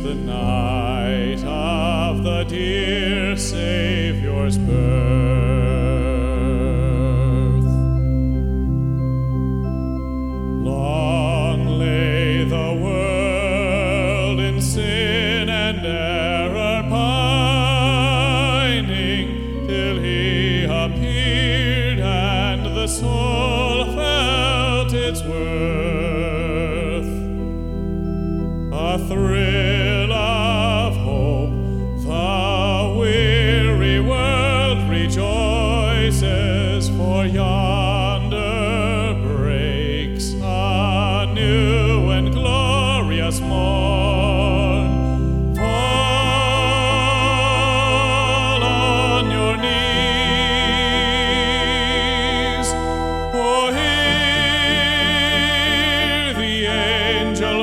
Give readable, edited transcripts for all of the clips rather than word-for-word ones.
the night of the dear Saviour's birth. Long lay the world in sin and error pining, till he appeared and the soul felt its worth. A thrill of hope, the weary world rejoices, for yonder breaks a new and glorious morn. Fall on your knees, oh, hear the angel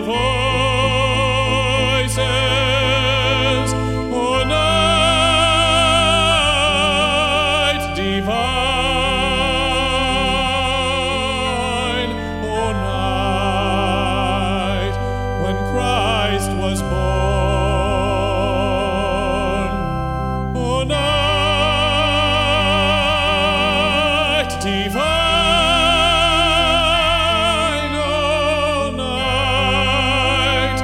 voices, O night divine, O night when Christ was born, O night divine, O night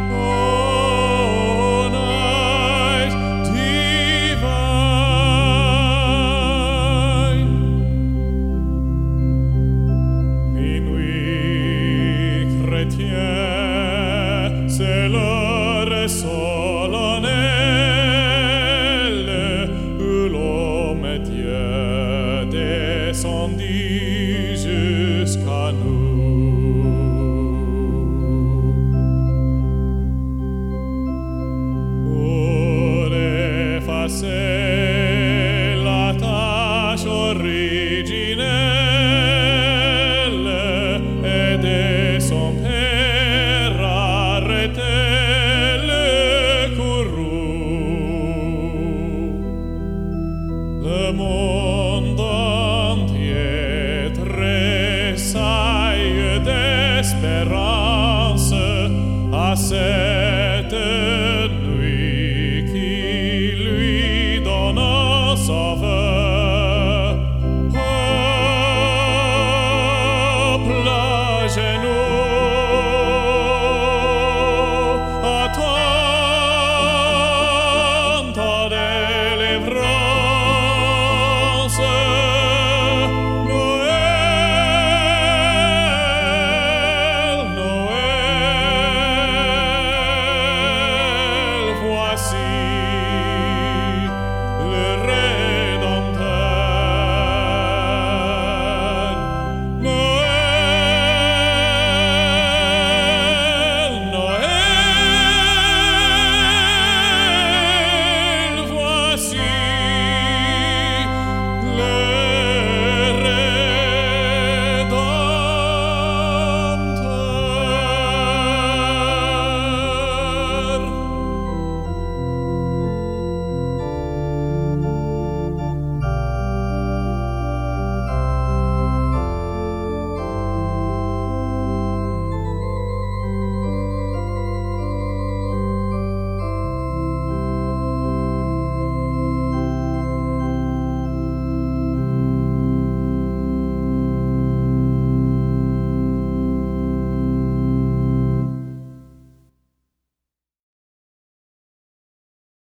divine. Minuit chrétien, c'est l'heure solennelle où l'homme et Dieu descendit jusqu'à nous. Pour effacer la tâche originelle et de son Père arrêter le courroux, le monde entier tressaille d'espérance à cette